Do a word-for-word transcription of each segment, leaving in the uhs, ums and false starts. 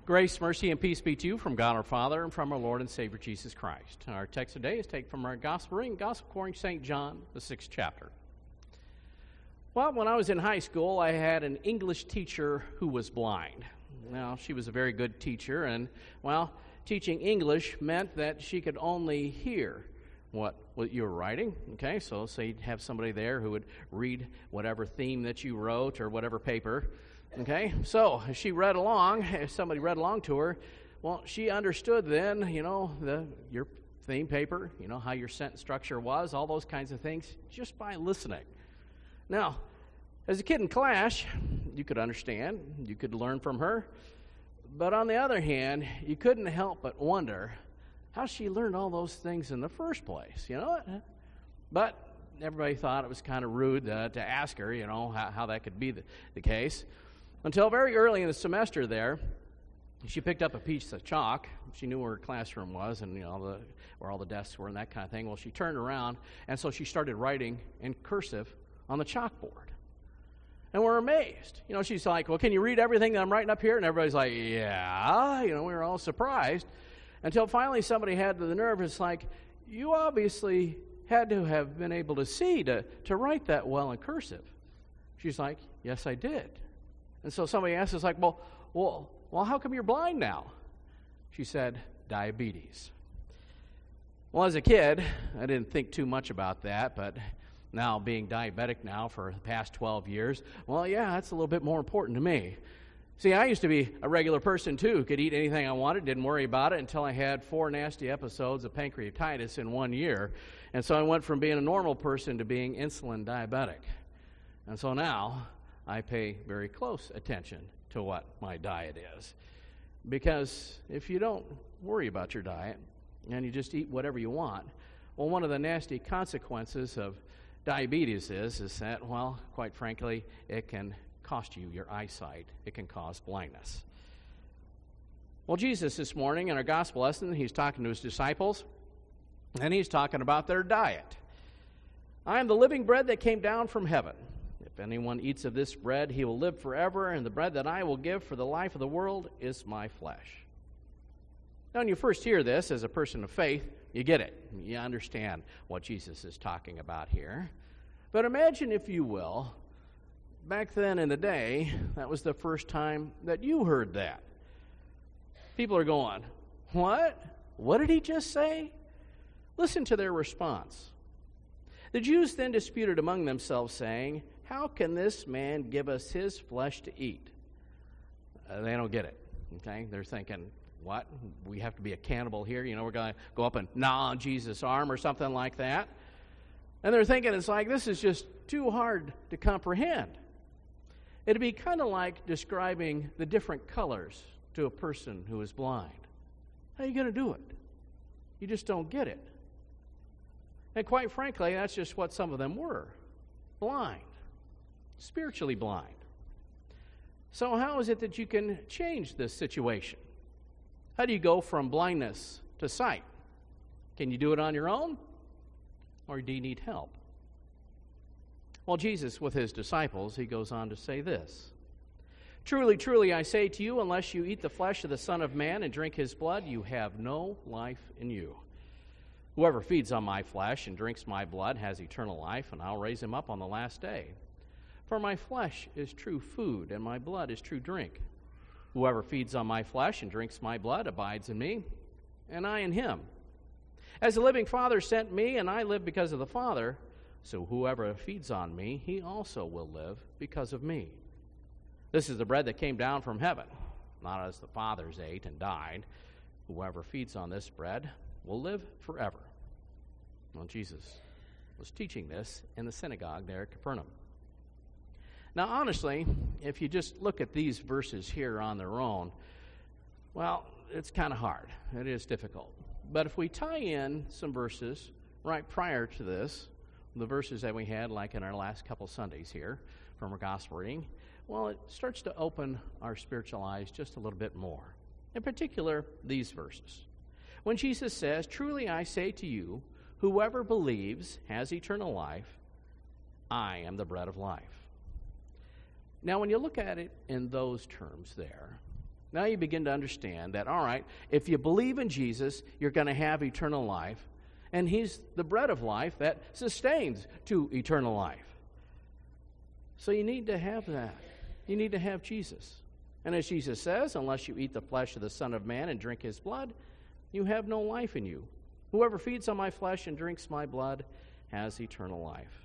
Grace, mercy, and peace be to you from God our Father and from our Lord and Savior Jesus Christ. Our text today is taken from our Gospel reading, Gospel according to Saint John, the sixth chapter. Well, when I was in high school, I had an English teacher who was blind. Now, she was a very good teacher, and, well, teaching English meant that she could only hear what, what you were writing, okay? So, say you'd have somebody there who would read whatever theme that you wrote or whatever paper. Okay, so as she read along, if somebody read along to her, well, she understood then, you know, the your theme paper, you know, how your sentence structure was, all those kinds of things, just by listening. Now, as a kid in class, you could understand, you could learn from her, but on the other hand, you couldn't help but wonder how she learned all those things in the first place, you know? But everybody thought it was kind of rude uh, to ask her, you know, how, how that could be the, the case. Until very early in the semester there, she picked up a piece of chalk. She knew where her classroom was and, you know, the, where all the desks were and that kind of thing. Well, she turned around, and so she started writing in cursive on the chalkboard. And we're amazed. You know, she's like, well, can you read everything that I'm writing up here? And everybody's like, yeah. You know, we were all surprised. Until finally somebody had the nerve. It's like, you obviously had to have been able to see to, to write that well in cursive. She's like, yes, I did. And so somebody asked us, like, well, well, well, how come you're blind now? She said, diabetes. Well, as a kid, I didn't think too much about that, but now being diabetic now for the past twelve years, well, yeah, that's a little bit more important to me. See, I used to be a regular person, too, could eat anything I wanted, didn't worry about it until I had four nasty episodes of pancreatitis in one year. And so I went from being a normal person to being insulin diabetic. And so now I pay very close attention to what my diet is. Because if you don't worry about your diet and you just eat whatever you want, well, one of the nasty consequences of diabetes is, is that, well, quite frankly, it can cost you your eyesight. It can cause blindness. Well, Jesus this morning in our gospel lesson, he's talking to his disciples, and he's talking about their diet. I am the living bread that came down from heaven. If anyone eats of this bread, he will live forever, and the bread that I will give for the life of the world is my flesh. Now, when you first hear this as a person of faith, you get it. You understand what Jesus is talking about here. But imagine, if you will, back then in the day, that was the first time that you heard that. People are going, what? What did he just say? Listen to their response. The Jews then disputed among themselves, saying, how can this man give us his flesh to eat? Uh, they don't get it, okay? They're thinking, what? We have to be a cannibal here? You know, we're going to go up and gnaw on Jesus' arm or something like that? And they're thinking, it's like, this is just too hard to comprehend. It'd be kind of like describing the different colors to a person who is blind. How are you going to do it? You just don't get it. And quite frankly, that's just what some of them were. Blind. Spiritually blind. So how is it that you can change this situation? How do you go from blindness to sight? Can you do it on your own? Or do you need help? Well, Jesus, with his disciples, he goes on to say this. Truly, truly, I say to you, unless you eat the flesh of the Son of Man and drink his blood, you have no life in you. Whoever feeds on my flesh and drinks my blood has eternal life, and I'll raise him up on the last day. For my flesh is true food, and my blood is true drink. Whoever feeds on my flesh and drinks my blood abides in me, and I in him. As the living Father sent me, and I live because of the Father, so whoever feeds on me, he also will live because of me. This is the bread that came down from heaven, not as the fathers ate and died. Whoever feeds on this bread will live forever. Well, Jesus was teaching this in the synagogue there at Capernaum. Now, honestly, if you just look at these verses here on their own, well, it's kind of hard. It is difficult. But if we tie in some verses right prior to this, the verses that we had like in our last couple Sundays here from our gospel reading, well, it starts to open our spiritual eyes just a little bit more. In particular, these verses. When Jesus says, truly I say to you, whoever believes has eternal life, I am the bread of life. Now, when you look at it in those terms there, Now you begin to understand that, all right, if you believe in Jesus, you're going to have eternal life, and he's the bread of life that sustains to eternal life. So you need to have that. You need to have Jesus. And as Jesus says, unless you eat the flesh of the Son of Man and drink his blood, you have no life in you. Whoever feeds on my flesh and drinks my blood has eternal life.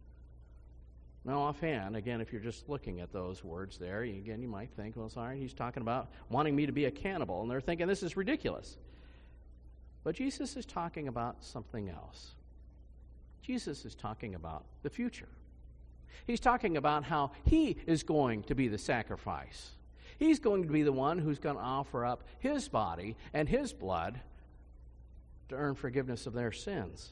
Now, offhand, again, if you're just looking at those words there, again, you might think, well, sorry, he's talking about wanting me to be a cannibal. And they're thinking, this is ridiculous. But Jesus is talking about something else. Jesus is talking about the future. He's talking about how he is going to be the sacrifice. He's going to be the one who's going to offer up his body and his blood to earn forgiveness of their sins.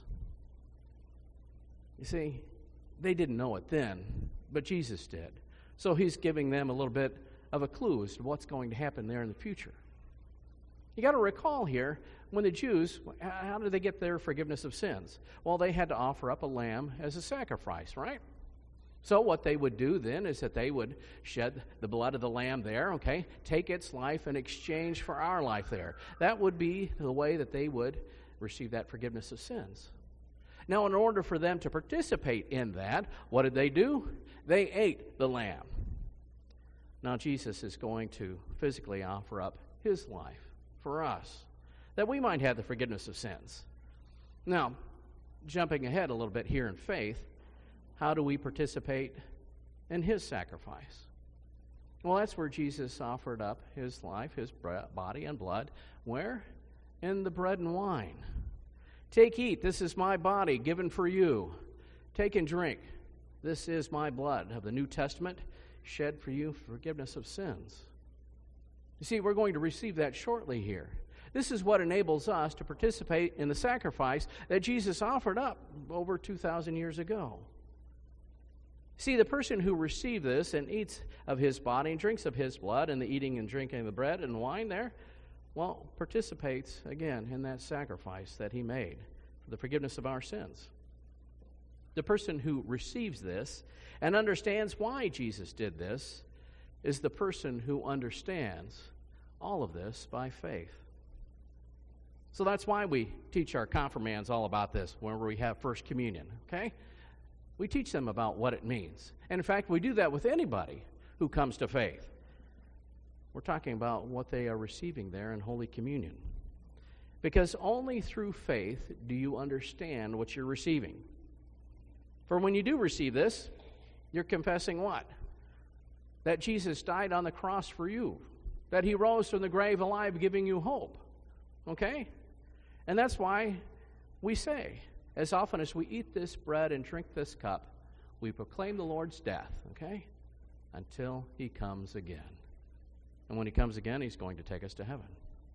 You see, they didn't know it then, but Jesus did. So he's giving them a little bit of a clue as to what's going to happen there in the future. You got to recall here, when the Jews, how did they get their forgiveness of sins? Well, they had to offer up a lamb as a sacrifice, right? So what they would do then is that they would shed the blood of the lamb there, okay, take its life in exchange for our life there. That would be the way that they would receive that forgiveness of sins. Now, in order for them to participate in that, what did they do? They ate the lamb. Now, Jesus is going to physically offer up his life for us, that we might have the forgiveness of sins. Now, jumping ahead a little bit here in faith, how do we participate in his sacrifice? Well, that's where Jesus offered up his life, his body and blood. Where? In the bread and wine. Take, eat, this is my body given for you. Take and drink. This is my blood of the New Testament shed for you for forgiveness of sins. You see, we're going to receive that shortly here. This is what enables us to participate in the sacrifice that Jesus offered up over two thousand years ago. See, the person who received this and eats of his body and drinks of his blood, and the eating and drinking of the bread and wine there, well, participates, again, in that sacrifice that he made for the forgiveness of our sins. The person who receives this and understands why Jesus did this is the person who understands all of this by faith. So that's why we teach our confirmands all about this whenever we have First Communion, okay? We teach them about what it means. And in fact, we do that with anybody who comes to faith. We're talking about what they are receiving there in Holy Communion. Because only through faith do you understand what you're receiving. For when you do receive this, you're confessing what? That Jesus died on the cross for you. That he rose from the grave alive, giving you hope. Okay? And that's why we say, as often as we eat this bread and drink this cup, we proclaim the Lord's death, okay? Until he comes again. And when he comes again, he's going to take us to heaven.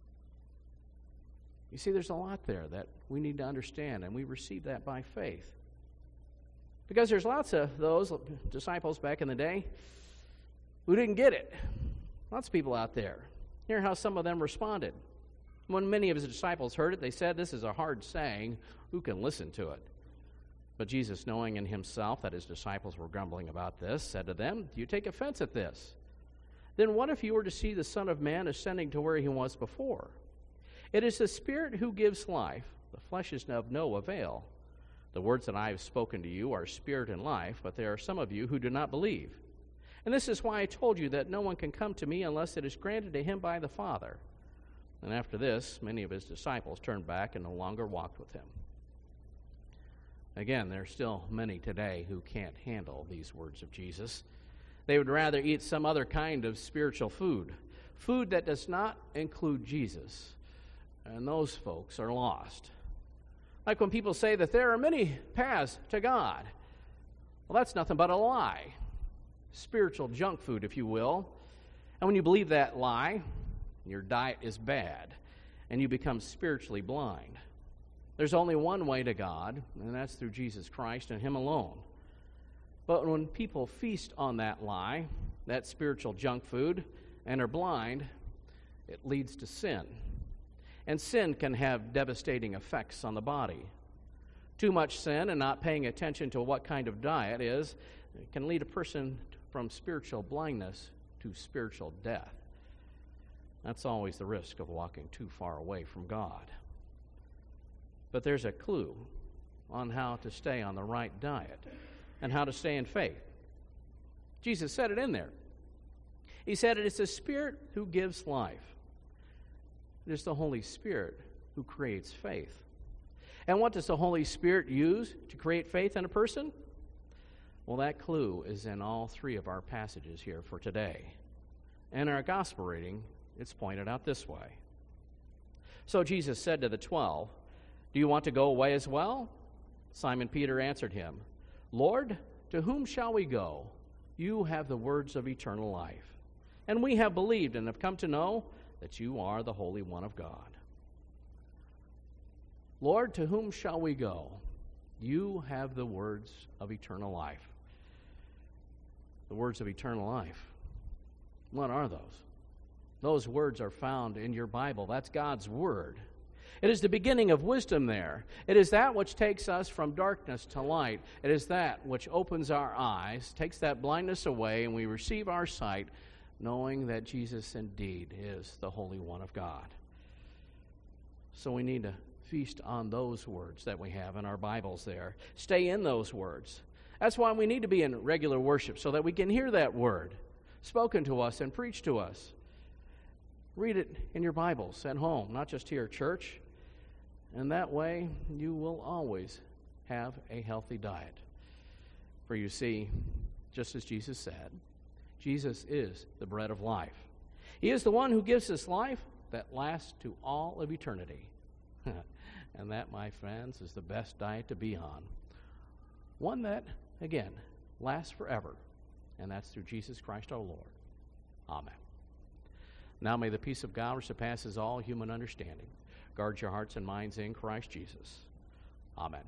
You see, there's a lot there that we need to understand, and we receive that by faith. Because there's lots of those disciples back in the day who didn't get it. Lots of people out there. Hear how some of them responded. When many of his disciples heard it, they said, "This is a hard saying. Who can listen to it?" But Jesus, knowing in himself that his disciples were grumbling about this, said to them, "Do you take offense at this? Then what if you were to see the Son of Man ascending to where he was before? It is the Spirit who gives life. The flesh is of no avail. The words that I have spoken to you are spirit and life, but there are some of you who do not believe. And this is why I told you that no one can come to me unless it is granted to him by the Father." And after this, many of his disciples turned back and no longer walked with him. Again, there are still many today who can't handle these words of Jesus. They would rather eat some other kind of spiritual food, food that does not include Jesus. And those folks are lost. Like when people say that there are many paths to God. Well, that's nothing but a lie. Spiritual junk food, if you will. And when you believe that lie, your diet is bad, and you become spiritually blind. There's only one way to God, and that's through Jesus Christ and him alone. But when people feast on that lie, that spiritual junk food, and are blind, it leads to sin. And sin can have devastating effects on the body. Too much sin and not paying attention to what kind of diet is can lead a person from spiritual blindness to spiritual death. That's always the risk of walking too far away from God. But there's a clue on how to stay on the right diet and how to stay in faith. Jesus said it in there. He said it is the Spirit who gives life. It is the Holy Spirit who creates faith. And what does the Holy Spirit use to create faith in a person? Well, that clue is in all three of our passages here for today. In our gospel reading, it's pointed out this way. So Jesus said to the twelve, "Do you want to go away as well?" Simon Peter answered him, "Lord, to whom shall we go? You have the words of eternal life. And we have believed and have come to know that you are the Holy One of God." Lord, to whom shall we go? You have the words of eternal life. The words of eternal life. What are those? Those words are found in your Bible. That's God's Word. It is the beginning of wisdom there. It is that which takes us from darkness to light. It is that which opens our eyes, takes that blindness away, and we receive our sight, knowing that Jesus indeed is the Holy One of God. So we need to feast on those words that we have in our Bibles there. Stay in those words. That's why we need to be in regular worship, so that we can hear that word spoken to us and preached to us. Read it in your Bibles at home, not just here at church. And that way, you will always have a healthy diet. For you see, just as Jesus said, Jesus is the bread of life. He is the one who gives us life that lasts to all of eternity. And that, my friends, is the best diet to be on. One that, again, lasts forever. And that's through Jesus Christ our Lord. Amen. Now may the peace of God, which surpasses all human understanding, guard your hearts and minds in Christ Jesus. Amen.